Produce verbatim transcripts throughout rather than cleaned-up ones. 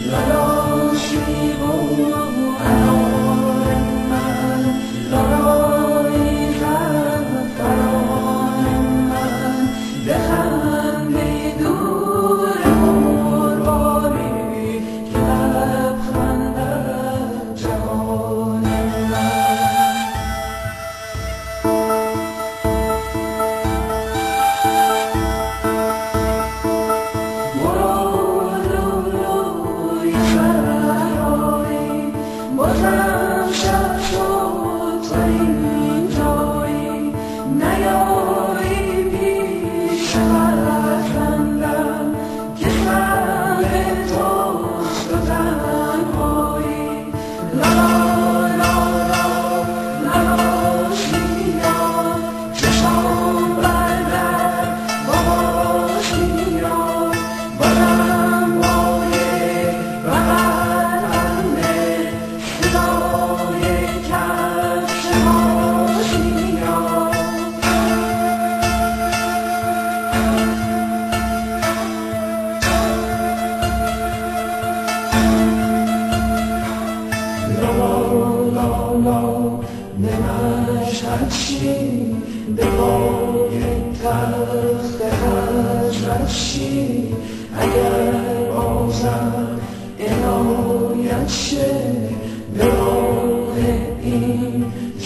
نمشهدشی به پای تخت حضرتشی اگر بازم عنایت شه به راه این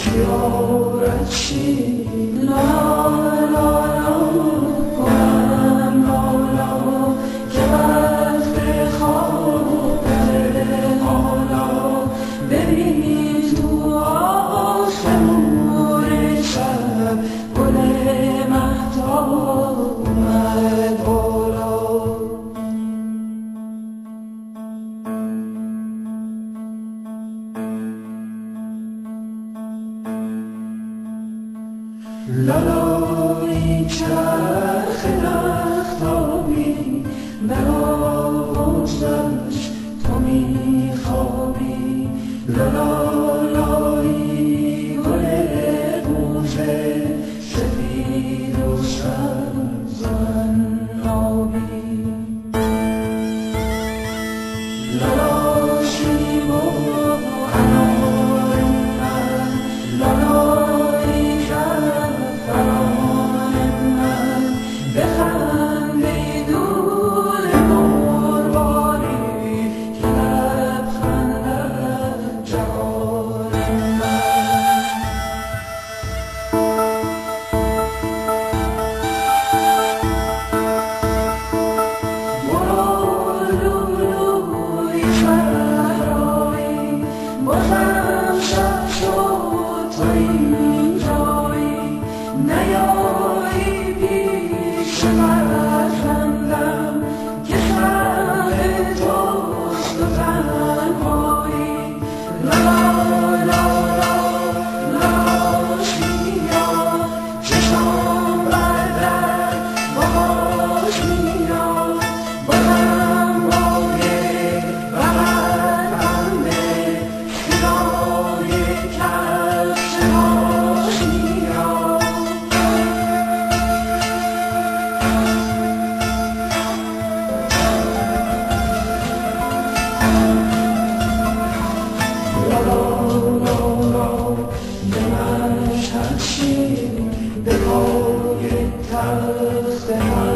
زیارتشی لا لا لا کنم لالا که وقت خواب حالا ببین تو آسمون شب گل مهتاب اومد بالا لالای چرخ رختابی برآوردش تو میخوابی لالایی گل روزه سفید و سبز و عنابی لالا شیب و انار من لالای زعفران من بخندی دور مرغانی که لبخندد جوان من برو لولوی صحرایی بازم شب شد تو اینجایی نیایی پیش فرزندم که سر توست و تنهایی لالا لالا لالا شیران چشم بردر باش میان بازم باید بغل بنده صدای کفش هاش میان لالا لالا به مشهدشی به پای تخت